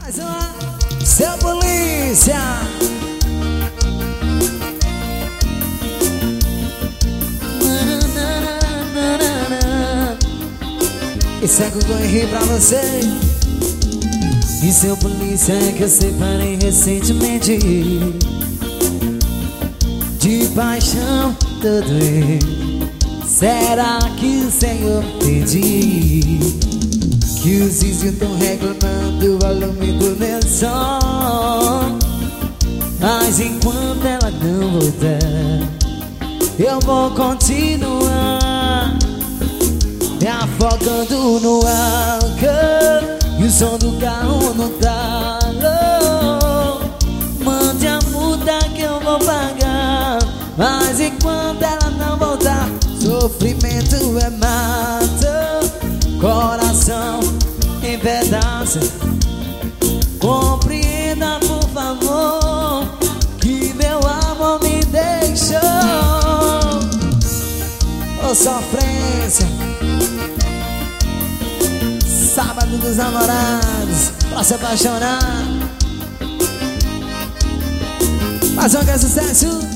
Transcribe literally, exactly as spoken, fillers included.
Mais uma, seu polícia. Isso é que eu vou rir pra você. E seu polícia é que eu separei recentemente. De paixão todo eu. Será que o Senhor pediu? Que os vizinhos tão reclamando do volume do meu som. Mas enquanto ela não voltar, eu vou continuar me afogando no álcool. E o som do carro não tá oh, mande a multa que eu vou pagar. Mas enquanto ela não voltar, sofrimento é mato, coração em pedaços. Compreenda, por favor, que meu amor me deixou. Ô sofrência, sábado dos namorados, pra se apaixonar. Mais um que é sucesso.